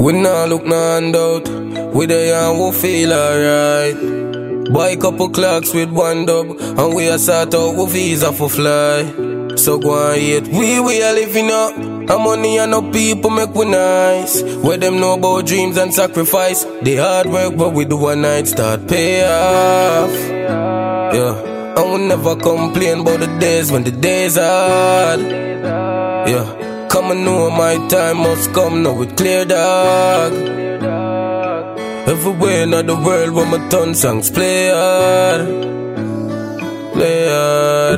We nah look no handout. We there and we feel alright. Buy couple clocks with one dub, and we a sort out we visa for fly. So go and eat. We are living up. And money and no people make we nice. Where them know about dreams and sacrifice. The hard work but we do one night start pay off. Yeah. And we never complain about the days when the days hard. Yeah. Come and know my time must come now with clear dog. Everywhere in the world where my ton songs play hard. Play hard.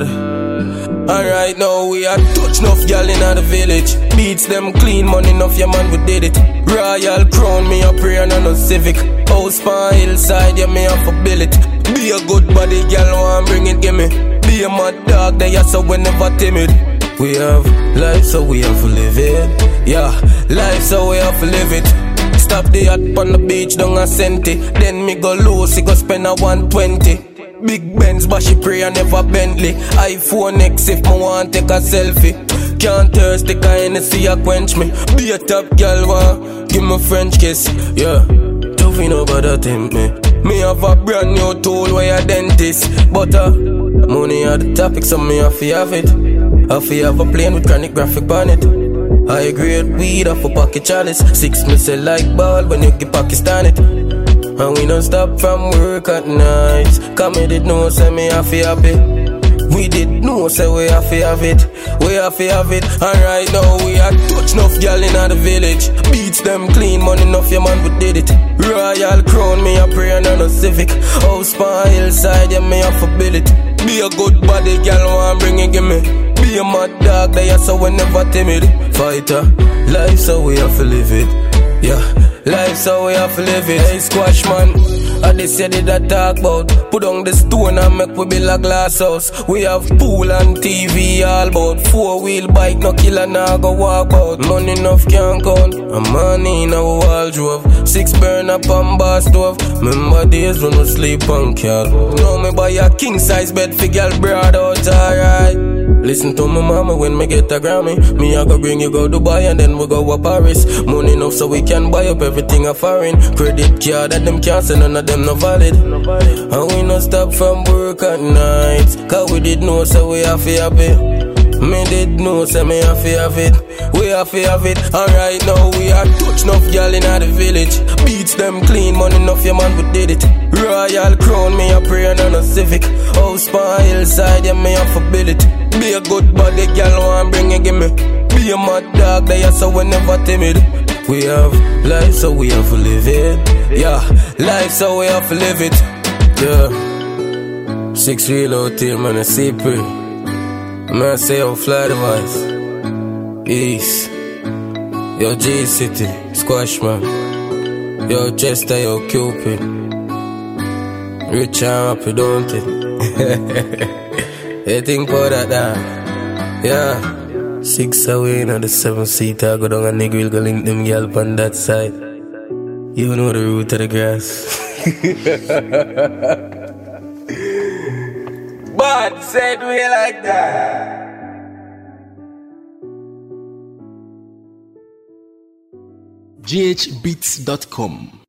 Alright now we are touch enough gal in the village. Beats them clean, money enough, yeah man we did it. Royal crown, me a prayer and no civic. House pan hillside, yeah me have to build it. Be a good body gal, want bring it, give me. Be a mad dog, they are so we never timid. We have life so we have to live it. Yeah, life so we have to live it. Stop the yacht on the beach, don't a centi. Then me go loose, go spend a 120. Big Benz, but she pray and never Bentley. iPhone X if me want take a selfie. Can't thirsty, cause Hennessy a quench me. Be a top girl, want give me French kiss. Yeah, don't feel no bother tempt me. Me have a brand new tool where a dentist. But money are the topic, so me have to have it. Have to have a plane with chronic graphic on it. High grade weed off a pocket chalice. 6 me say like ball when you get Pakistan it. And we don't stop from work at night. Cause me did know say me have to have it. We did know say we have to have it. We have to have it. And right now we are touch enough gal in the village. Beats them clean, money enough, yeah man we did it. Royal crown, me a prayer and no civic. House pan hillside, yeah me have to build it. Be a good body gal, want bring it, give me. Be a mad dog, they are so we never timid. Fighter, life so we have to live it. Yeah, life so we have to live it. Hey squash man, I this say did I talk about. Put on the stone and make we build a glass house. We have pool and TV all about. 4-wheel bike, no killer now go walk out. Money enough can't count, and money in our wardrobe. 6 burn up on bar stove. Remember days when we sleep on car. Now me buy a king size bed for girl broad out, alright. Listen to my mama when me get a Grammy. Me I go bring you go Dubai and then we go to Paris. Money enough so we can buy up everything a foreign. Credit card that them can't say none of them no valid. And we no stop from work at night. Cause we did know so we have to have it. Me did know say me have to have it. We have to have it. And right now we are touch enough gal in the village. Beats them clean, money enough, yeah man we did it. Royal crown, me a prayer and no civic. House pan hillside, yeah me have to build it. Be a good body gal, want bring it, give me. Be a mad dog, they are so we never timid. We have life so we have to live it. Yeah, life so we have to live it. Yeah, 6 wheel out here, man, I see pretty. Man, I say I'm fly the wise. East. Yo, G City, Squash man. Yo, Chester, yo, Cupid. Rich and happy, don't it? You think about that? Yeah. 6 away in the 7-seater. Go down and nigga will go link them girl on that side. You know the root of the grass. But said we like that. GHbeats.com